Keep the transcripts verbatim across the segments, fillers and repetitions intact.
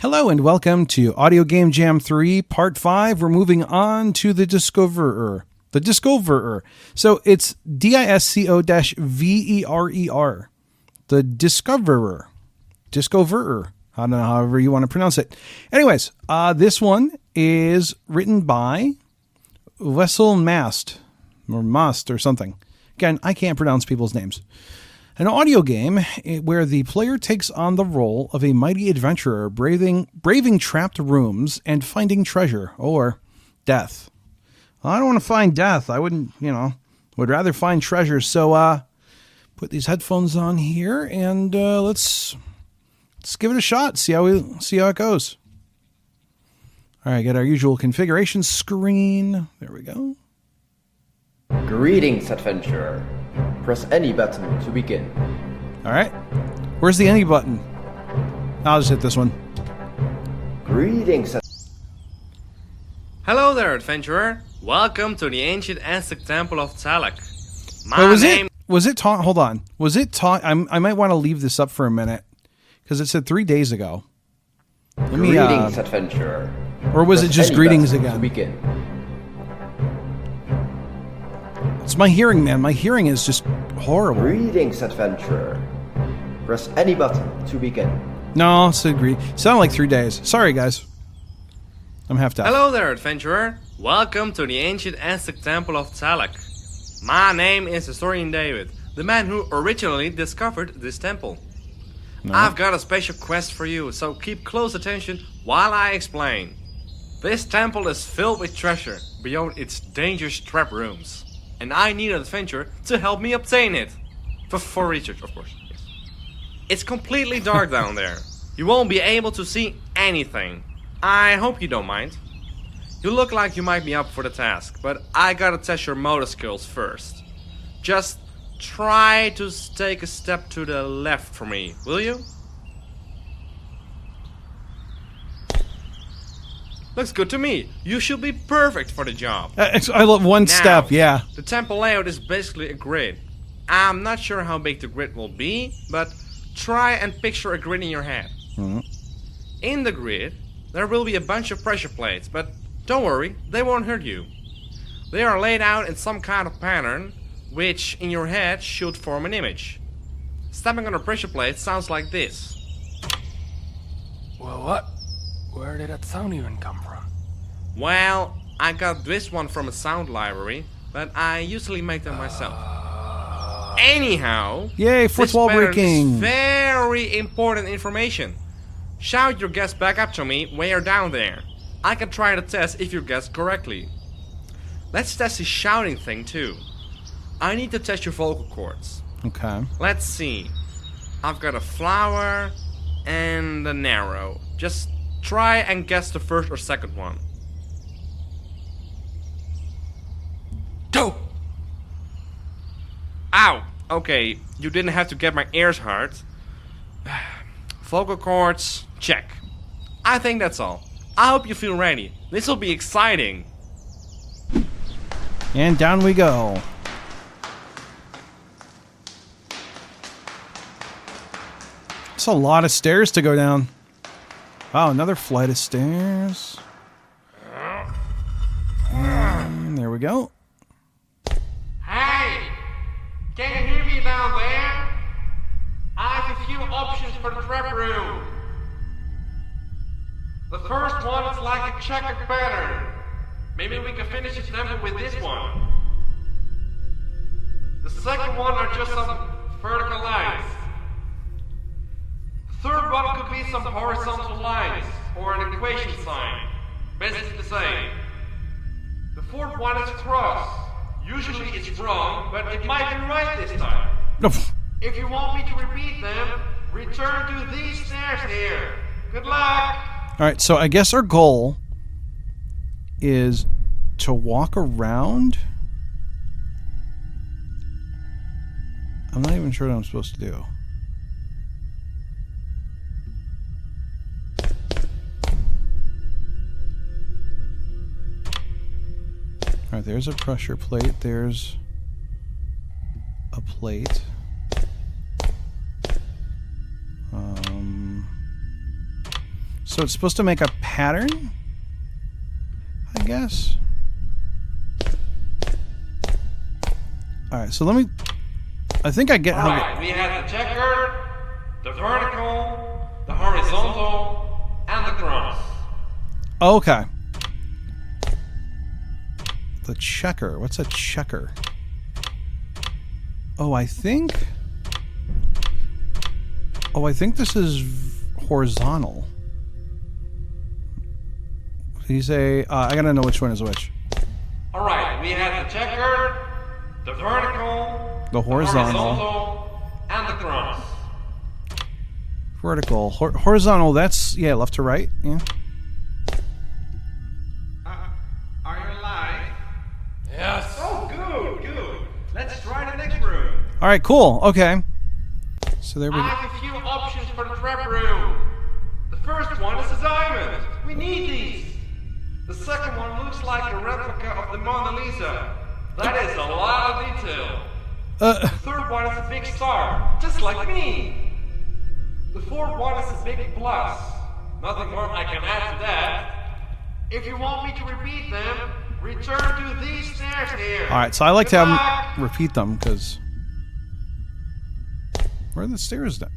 Hello and welcome to Audio Game Jam three, Part five. We're moving on to the Discoverer. The Discoverer. So it's D I S C O V E R E R. The Discoverer. Discoverer. I don't know, however you want to pronounce it. Anyways, uh, this one is written by Wessel Mast. Or Mast or something. Again, I can't pronounce people's names. An audio game where the player takes on the role of a mighty adventurer braving, braving trapped rooms and finding treasure or death. Well, I don't want to find death. I wouldn't, you know, would rather find treasure. So uh, put these headphones on here and uh, let's let's give it a shot. See how we see how it goes. All right, get our usual configuration screen. There we go. Greetings, adventurer. Press any button to begin. All right. Where's the any button? I'll just hit this one. Greetings. Hello there, adventurer. Welcome to the ancient Aztec temple of Tlaloc. My Wait, was name... it? Was it taught? Hold on. Was it taught? I'm, I might want to leave this up for a minute because it said three days ago. Let me, greetings, uh, adventurer. Or was Press it just any greetings button again? To begin. It's my hearing, man. My hearing is just horrible. Greetings, adventurer. Press any button to begin. No, it's a greet. Sounded like three days. Sorry, guys. I'm half deaf. Hello there, adventurer. Welcome to the ancient Aztec temple of Tlaloc. My name is Historian David, the man who originally discovered this temple. No. I've got a special quest for you, so keep close attention while I explain. This temple is filled with treasure beyond its dangerous trap rooms. And I need an adventurer to help me obtain it. For, for research, of course. Yes. It's completely dark down there. You won't be able to see anything. I hope you don't mind. You look like you might be up for the task, but I gotta test your motor skills first. Just try to take a step to the left for me, will you? Looks good to me. You should be perfect for the job. Uh, I love one Now, step, yeah. The temple layout is basically a grid. I'm not sure how big the grid will be, but try and picture a grid in your head. Mm-hmm. In the grid, there will be a bunch of pressure plates, but don't worry, they won't hurt you. They are laid out in some kind of pattern, which in your head should form an image. Stepping on a pressure plate sounds like this. Well, what? Where did that sound even come from? Well, I got this one from a sound library, but I usually make them myself. Uh, Anyhow, Yay, fourth this wall pattern breaking. is very important information. Shout your guess back up to me when you're down there. I can try to test if you guessed correctly. Let's test the shouting thing too. I need to test your vocal cords. Okay. Let's see. I've got a flower and a narrow. Just try and guess the first or second one. Dope! Ow! Okay, you didn't have to get my ears hurt. Vocal cords, check. I think that's all. I hope you feel ready. This will be exciting. And down we go. It's a lot of stairs to go down. Wow, another flight of stairs. And there we go. Hey! Can you hear me down there? I have a few options for the trap room. The first one is like a checkered pattern. Maybe we can finish the temple with this one. The second one are just some vertical lines. The third one could be some horizontal lines or an equation sign. Basically the same. The fourth one is cross. Usually it's wrong, but it might be right this time. If you want me to repeat them, return to these stairs here. Good luck! Alright, so I guess our goal is to walk around. I'm not even sure what I'm supposed to do. Alright, there's a pressure plate. There's a plate. Um, So it's supposed to make a pattern, I guess. All right, so let me. I think I get how. Alright, we have the checker, the vertical, the horizontal, and the cross. Oh, okay. The checker. What's a checker? Oh, I think. Oh, I think this is horizontal. Did you say? Uh, I gotta know which one is which. Alright, we have the checker, the vertical, The horizontal. the horizontal, and the cross. Vertical. Hor- horizontal, that's, yeah, left to right. Yeah. Uh, are you alive? Yes. Oh, good, good. Let's try the next room. All right, cool. Okay. So there we I go. have a few options for the trap room. The first one is a diamond. We need these. The second one looks like a replica of the Mona Lisa. That is a lot of detail. Uh, The third one is a big star, just like me. The fourth one is a big plus. Nothing more I can add to that. If you want me to repeat them, return to these stairs here. all right, so I like to Good have luck. them repeat them because. Where are the stairs then?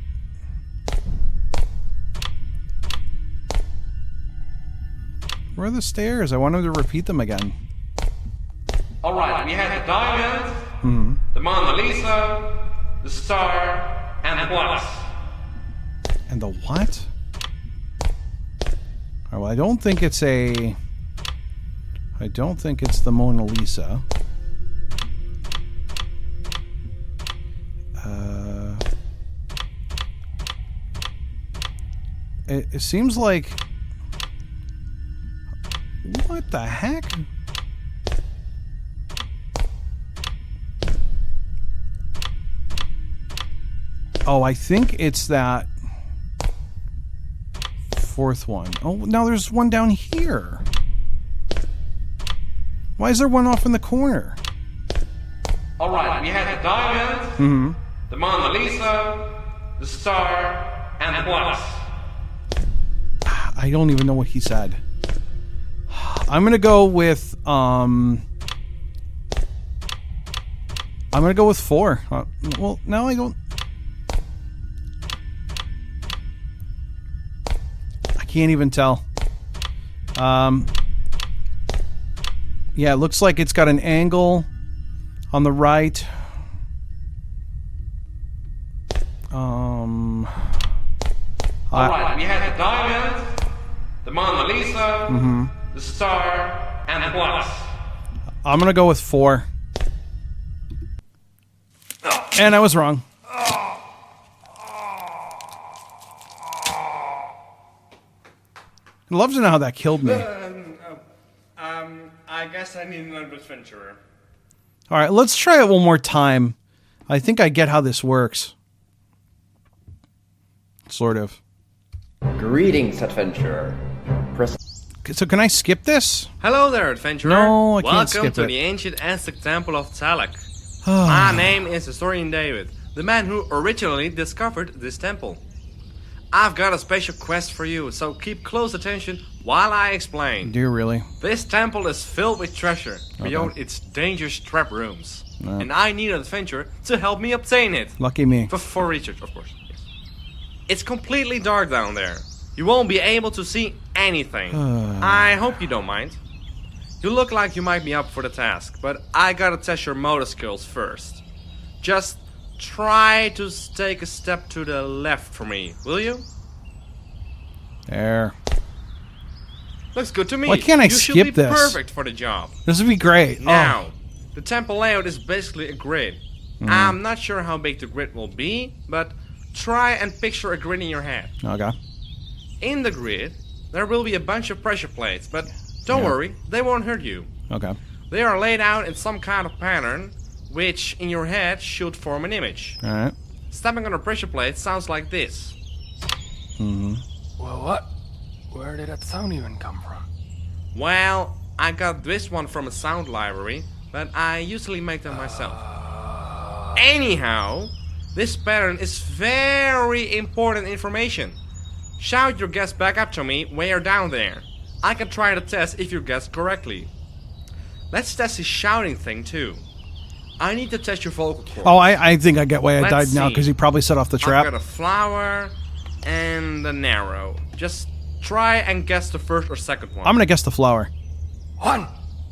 Where are the stairs? I want him to repeat them again. Alright, we have the diamond, Hmm. the Mona Lisa, the star, and the plus. And the what? All right, well, I don't think it's a. I don't think it's the Mona Lisa. Uh, it, it seems like. What the heck? Oh, I think it's that fourth one. Oh, now there's one down here. Why is there one off in the corner? Alright, we have the diamond, Hmm. the Mona Lisa, the star, and the plus. I don't even know what he said. I'm gonna go with um. I'm gonna go with four. Uh, well, now I don't. I can't even tell. Um. Yeah, it looks like it's got an angle on the right. Um. Alright, we have the diamond, the Mona Lisa, Mm-hmm. the star, and the plus. I'm gonna go with four. And I was wrong. I'd love to know how that killed me. Um, I guess I need another adventurer. All right, let's try it one more time. I think I get how this works. Sort of. Greetings, adventurer. Press So can I skip this? Hello there, adventurer. No, I can't Welcome skip to it. the ancient Aztec temple of Talak. My name is historian David, the man who originally discovered this temple. I've got a special quest for you, so keep close attention while I explain. Do you really? This temple is filled with treasure beyond its dangerous trap rooms. Yeah. And I need an adventurer to help me obtain it. Lucky me. For, for research, of course. Yes. It's completely dark down there. You won't be able to see anything. I hope you don't mind. You look like you might be up for the task, but I gotta test your motor skills first. Just try to take a step to the left for me, will you? There. Looks good to me. Why can't I you skip should be this? perfect for the job. This would be great. Now, Oh. the temple layout is basically a grid. Mm. I'm not sure how big the grid will be, but try and picture a grid in your head. Okay. In the grid, there will be a bunch of pressure plates, but don't Yeah. worry, they won't hurt you. Okay. They are laid out in some kind of pattern, which in your head should form an image. All right. Stepping on a pressure plate sounds like this. Mm-hmm. Well, what? Where did that sound even come from? Well, I got this one from a sound library, but I usually make them myself. Anyhow, this pattern is very important information. Shout your guess back up to me when you're down there. I can try the test if you guessed correctly. Let's test the shouting thing too. I need to test your vocal cords. Oh, I, I think I get why I Let's died now, see. because he probably set off the trap. I've got a flower and a narrow. Just try and guess the first or second one. I'm going to guess the flower. One.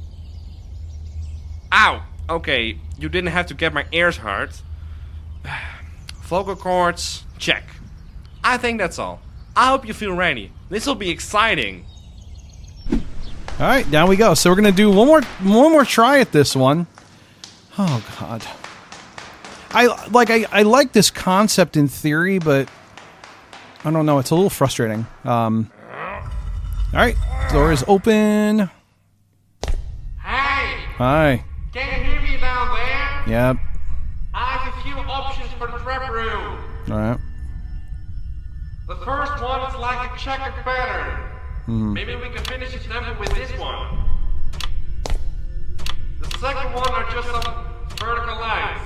Ow! Okay, you didn't have to get my ears hurt. Vocal cords, check. I think that's all. I hope you feel ready. This will be exciting. All right, down we go. So we're going to do one more one more try at this one. Oh, God. I like I, I like this concept in theory, but I don't know. It's a little frustrating. Um, all right, door is open. Hey! Hi. Can you hear me down there? Yep. I have a few options for the trap room. All right. The first one is like a checkered pattern. Mm. Maybe we can finish this level with this one. The second one are just some vertical lines.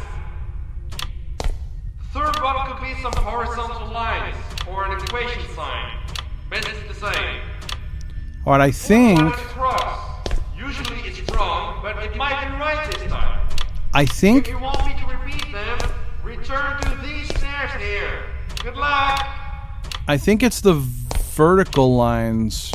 The third one could be some horizontal lines or an equation sign. Basically the same. All right, I think One is cross. Usually it's wrong, but it might be right this time. I If think you want me to repeat them, return to these stairs here. Good luck. I think it's the vertical lines.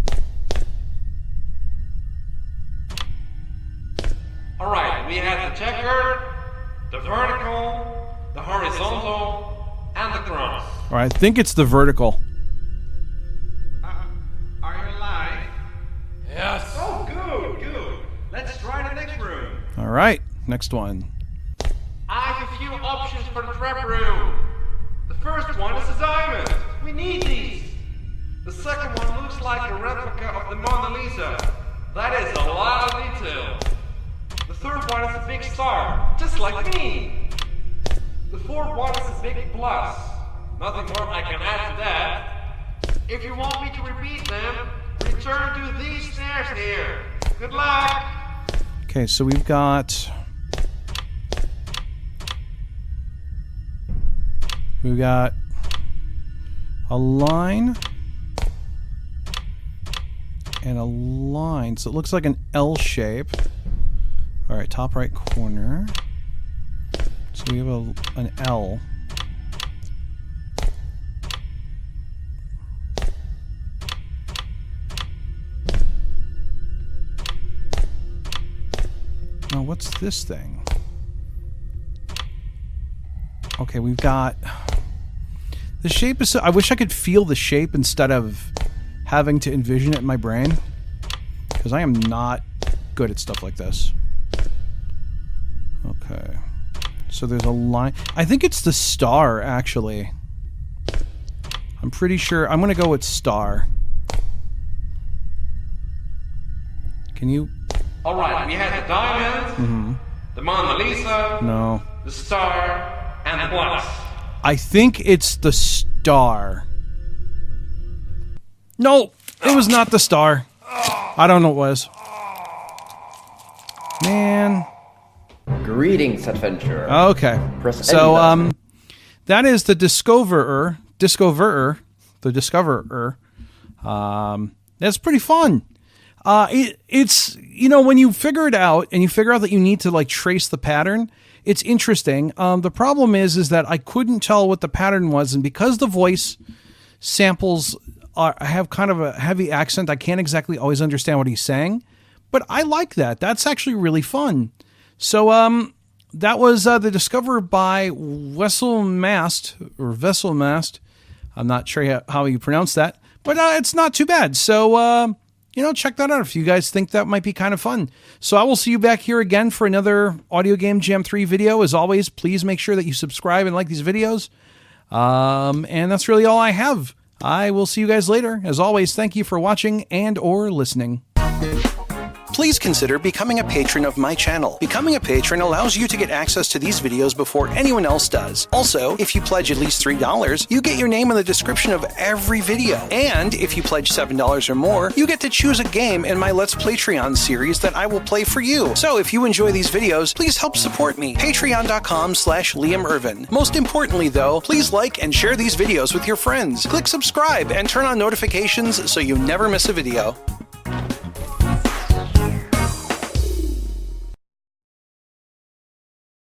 Alright, we have the checkered, the vertical, the horizontal, and the cross. All right, I think it's the vertical. Uh, are you alive? Yes. Oh, good, good. Let's try the next room. All right, next one. I have a few options for the trap room. The first one is a diamond. We need these. The second one looks like a replica of the Mona Lisa. That is a lot of detail. The third one is a big star, just like me. The fourth one is a big plus. Nothing more I can add to that. If you want me to repeat them, return to these stairs here. Good luck. Okay, so we've got we've got a line and a line. So it looks like an L shape. All right, top right corner. So we have a, an L. Now, what's this thing? Okay, we've got... The shape is... So, I wish I could feel the shape instead of having to envision it in my brain. Because I am not good at stuff like this. Okay. So there's a line... I think it's the star, actually. I'm pretty sure... I'm going to go with star. Can you... Alright, we have the diamond, Mm-hmm. the Mona Lisa, No. the star, and the plus. I think it's the star. No, it was not the star. I don't know what it was. Man. Greetings, adventurer. Okay. Press any So, button. um, that is the Discoverer. Discoverer. The Discoverer. Um, that's pretty fun. Uh, it, it's, you know, when you figure it out and you figure out that you need to like trace the pattern, it's interesting. Um, the problem is, is that I couldn't tell what the pattern was. And because the voice samples are, have kind of a heavy accent, I can't exactly always understand what he's saying, but I like that. That's actually really fun. So, um, that was, uh, the Discoverer by Wesselmast or Vesselmast. I'm not sure how you pronounce that, but, uh, it's not too bad. So, uh, you know, check that out if you guys think that might be kind of fun. So I will see you back here again for another Audio Game Jam three video. As always, please make sure that you subscribe and like these videos. Um, and that's really all I have. I will see you guys later. As always, thank you for watching and or listening. please consider becoming a patron of my channel. Becoming a patron allows you to get access to these videos before anyone else does. Also, if you pledge at least three dollars, you get your name in the description of every video. And if you pledge seven dollars or more, you get to choose a game in my Let's Patreon series that I will play for you. So if you enjoy these videos, please help support me. Patreon.com slash Liam Irvin. Most importantly though, please like and share these videos with your friends. Click subscribe and turn on notifications so you never miss a video.